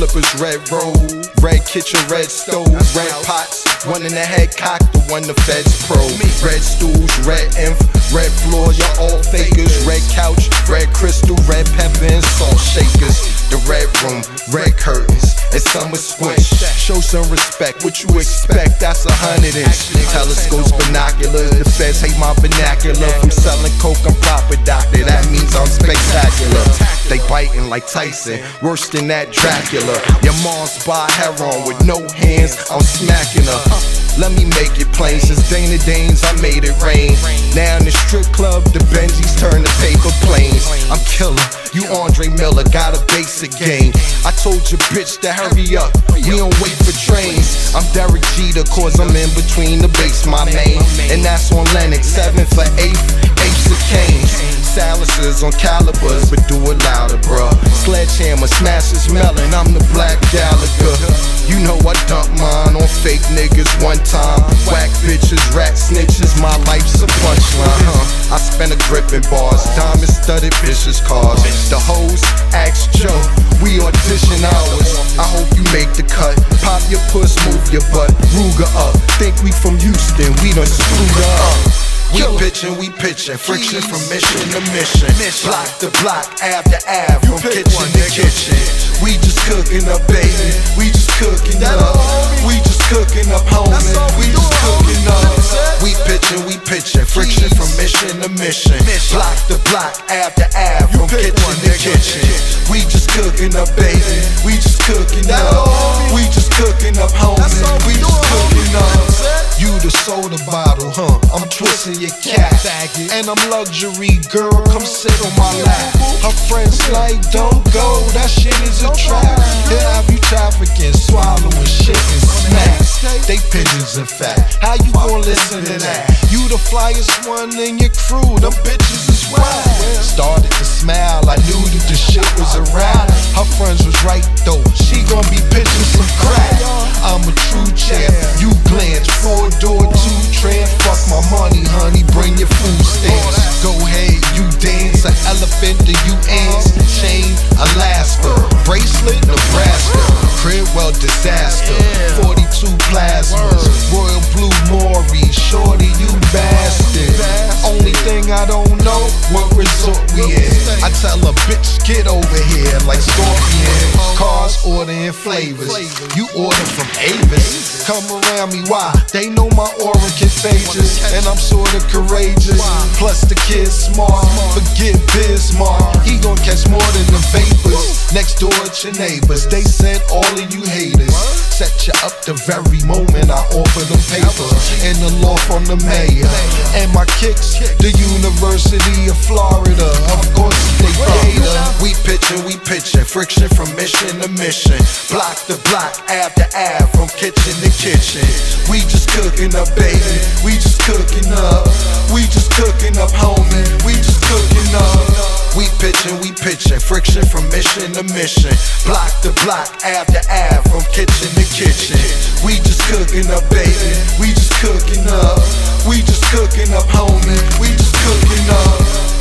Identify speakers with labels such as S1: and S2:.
S1: slippers, red robe, red kitchen, red stove, red pots, one in the head cocked, the one the feds probe. Red stools, red inf, red floor, y'all all fakers. Red couch, red crystal, red pepper and salt shakers. The red room, red curtains, and summer squish. Show some respect, what you expect, that's 100-inch. Telescopes, binoculars, the feds hate my vernacular. From selling coke, I'm proper doctor, that means I'm spectacular. They biting like Tyson, worse than that Dracula. Your mom's by heroin with no hands, I'm smacking her. Let me make it plain, since Dana Danes I made it rain. Now in the strip club, the Benjis turn to paper planes. I'm killer, you Andre Miller, got a basic game. I told your bitch to hurry up, we don't wait for trains. I'm Derek Jeter, cause I'm in between the base, my main. And that's on Lennox, 7 for 8, apes of canes. Silencers on calibers, but do it louder, bruh. Sledgehammer smashes melon, I'm the Black Gallagher. You know I dump mine on fake niggas one time. Whack bitches, rat snitches, my life's a punchline, I spend a grip in bars, diamond studded vicious cars. The hoes ask Joe, we audition hours. I hope you make the cut, pop your puss, move your butt, Ruger up. Think we from Houston, we done screwed up. We pitchin', we pitchin', friction from mission to mission. Block to block, ab to ab, from kitchen to kitchen. We just cooking up, baby, we just cooking up. We just cooking up, homie, we just cooking up. We pitchin', friction from mission to mission. Block to block, ab to ab, from kitchen to kitchen. We just cooking up, baby, we just cooking up. We just cooking up, homie, we just cooking up. You the soda bottle, I'm twisting your cap. And I'm luxury, girl, come sit on my lap. Her friends like, don't go, that shit is a trap. They'll have you trafficking, swallowing shit and snacks. They pigeons and fat, how you gon' listen to that? You the flyest one in your crew, them bitches is whack. Started to smile, I knew that the shit was a rap. Her friends was right though, she gon' be pitching some crack. I'm a true champ, you glance, 4-door, 2-tramp. Fuck my money, honey, bring your food stamps. Go ahead, you dance, an elephant to you ants. Chain, Alaska, bracelet, Nebraska. Crib, well, disaster, 42 plasmas. Royal Blue Maury, shorty, you bastard. Only thing I don't know, what resort we in. I tell a bitch, get over here like Scorpion. Cars ordering flavors, you order from Avis. Come around me, why? They know my aura contagious, and I'm sorta courageous. Plus the kid's smart, forget Bismarck. He gon' catch more than the vapors. Next door at your neighbors, they sent all of you haters. Set you up the very moment I offer them paper. And the law from the mayor. And my kicks, the University of Florida. Of course they gator. We pitchin', friction from mission to mission. Block to block, ab to ab, from kitchen to kitchen. We just cooking up, baby, we just cooking up. We just cooking up, homie, we just cooking up. We pitchin', friction from mission to mission. Block to block, ab to ab, from kitchen to kitchen. We just cooking up, baby, we just cooking up. We just cooking up, homie, we just cooking up.